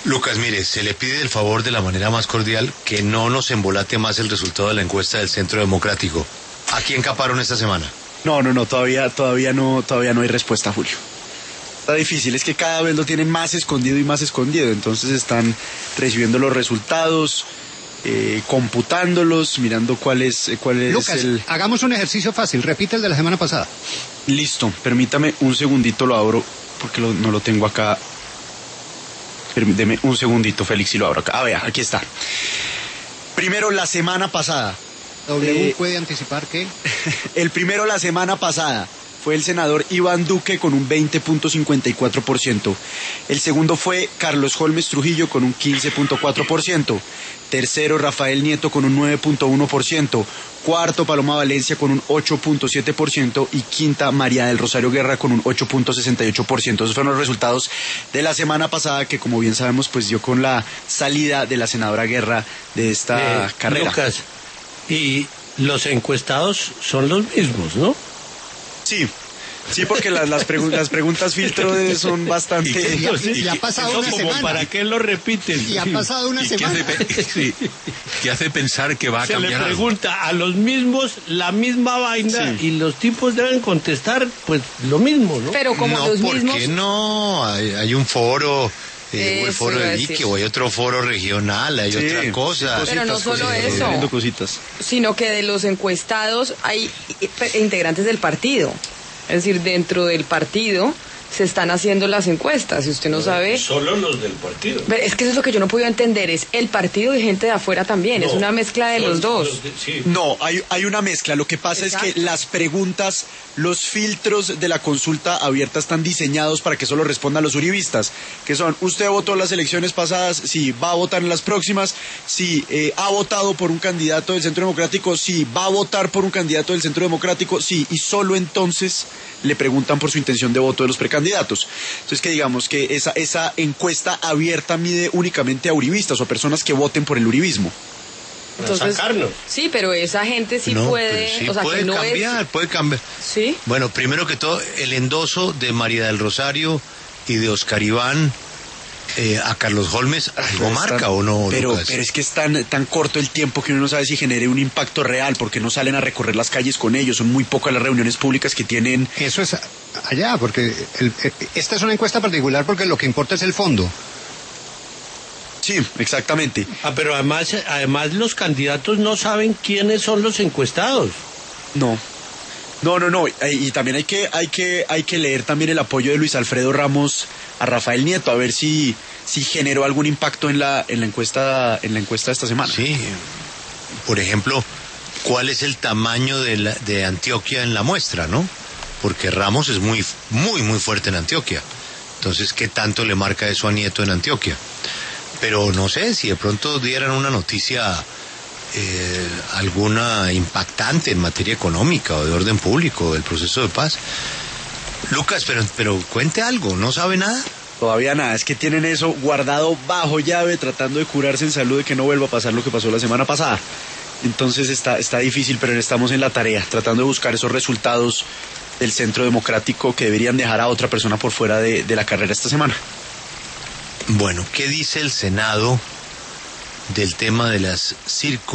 Lucas, mire, se le pide el favor de la manera más cordial que no nos embolate más el resultado de la encuesta del Centro Democrático. ¿A quién caparon esta semana? No, todavía no hay respuesta, Julio. Está difícil, es que cada vez lo tienen más escondido y más escondido, entonces están recibiendo los resultados, computándolos, mirando cuál es Lucas, hagamos un ejercicio fácil, repite el de la semana pasada. Listo, permítame un segundito, lo abro, porque no lo tengo acá. Deme un segundito, Félix, y lo abro acá. Ah, vea, aquí está. Primero, la semana pasada. W puede anticipar que... El primero la semana pasada fue el senador Iván Duque con un 20.54%. El segundo fue Carlos Holmes Trujillo con un 15.4%. Tercero, Rafael Nieto con un 9.1%. Cuarto, Paloma Valencia con un 8.7%. Y quinta, María del Rosario Guerra con un 8.68%. Esos fueron los resultados de la semana pasada que, como bien sabemos, pues dio con la salida de la senadora Guerra de esta carrera. Lucas, y los encuestados son los mismos, ¿no? Sí, porque las preguntas filtro son bastante... Y ha pasado una semana. ¿Para qué lo repiten? Y ha pasado una semana. ¿Qué hace pensar que va a cambiar? Se le pregunta a los mismos la misma vaina y los tipos deben contestar pues lo mismo, ¿no? Pero como no, los ¿por mismos... qué no? Hay un foro... o el foro de Vicky, o hay otro foro regional, hay otra cosa. Pero no solo eso, viendo cositas, sino que de los encuestados hay integrantes del partido. Es decir, dentro del partido se están haciendo las encuestas, si usted no sabe... Solo los del partido. Pero es que eso es lo que yo no he podido entender, es el partido y gente de afuera también, es una mezcla de los dos. No, hay una mezcla, lo que pasa es que las preguntas, los filtros de la consulta abierta están diseñados para que solo respondan los uribistas, que son, ¿usted votó en las elecciones pasadas? Sí. ¿Va a votar en las próximas? Sí. ¿Ha votado por un candidato del Centro Democrático? Sí. ¿Va a votar por un candidato del Centro Democrático? Sí. Y solo entonces le preguntan por su intención de voto de los precandidatos. Entonces, que digamos que esa encuesta abierta mide únicamente a uribistas o a personas que voten por el uribismo. Entonces, sí, pero esa gente sí puede... Sí, o sea, puede que no cambiar, puede cambiar. Sí. Bueno, primero que todo, el endoso de María del Rosario y de Oscar Iván a Carlos Holmes, ¿algo marca o no? Pero Lucas? es que es tan corto el tiempo que uno no sabe si genere un impacto real, porque no salen a recorrer las calles con ellos, son muy pocas las reuniones públicas que tienen. Eso es allá, porque esta es una encuesta particular porque lo que importa es el fondo. Sí, exactamente. Pero además los candidatos no saben quiénes son los encuestados. No. Y también hay que leer también el apoyo de Luis Alfredo Ramos a Rafael Nieto, a ver si generó algún impacto en la encuesta de esta semana. Sí. Por ejemplo, ¿cuál es el tamaño de Antioquia en la muestra, no? Porque Ramos es muy fuerte en Antioquia. Entonces, ¿qué tanto le marca eso a Nieto en Antioquia? Pero no sé, si de pronto dieran una noticia alguna impactante en materia económica o de orden público, del proceso de paz. Lucas, pero cuente algo, ¿no sabe nada? Todavía nada, es que tienen eso guardado bajo llave, tratando de curarse en salud de que no vuelva a pasar lo que pasó la semana pasada. Entonces está difícil, pero estamos en la tarea, tratando de buscar esos resultados del Centro Democrático que deberían dejar a otra persona por fuera de la carrera esta semana. Bueno, ¿qué dice el Senado del tema de las